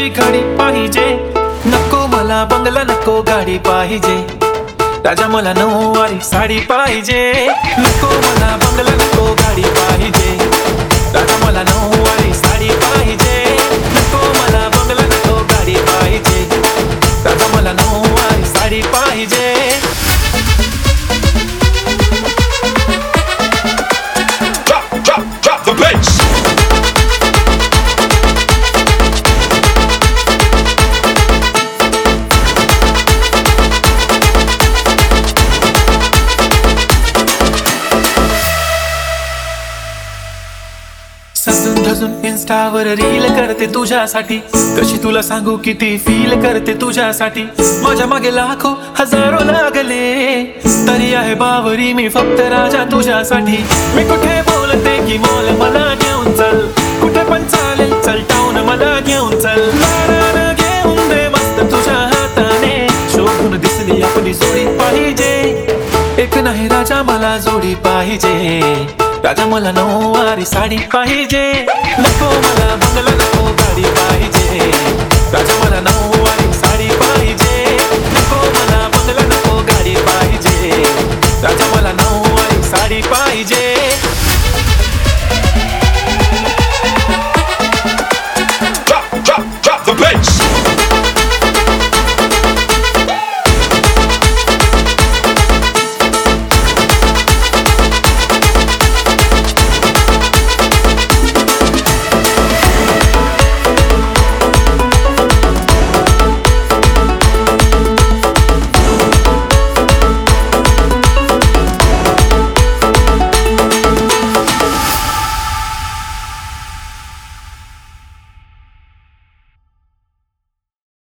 गाडी पाहिजे, नको मला बंगला, नको गाडी पाहिजे. राजा मला नऊवारी साडी पाहिजे, नको मला बंगला, नको गाडी पाहिजे. राजा मला नऊवारी साडी पाहिजे, नको मला बंगला, नको गाडी पाहिजे. राजा मला नऊवारी साडी पाहिजे. Drop the bass. सजून धजून इंस्टावर रील करते तुझ्यासाठी, कशी तुला सांगू किती फील करते तुझ्यासाठी. माझ्या मागे लाखो हजारो लागले, तरी आहे बावरी मी फक्त राजा तुझ्यासाठी. मी कुठे बोलते की मोल मला घेऊन चल, कुठे पण चालेल चल टाऊन मला घेऊन चल. नारायण घेऊन दे मस्त तुझ्या हाताने, शोभून दिसली आपली जोडी पाहिजे. एक नाही राजा मला जोडी पाहिजे. राजा मला नऊवारी साडी पाहिजे, नको मला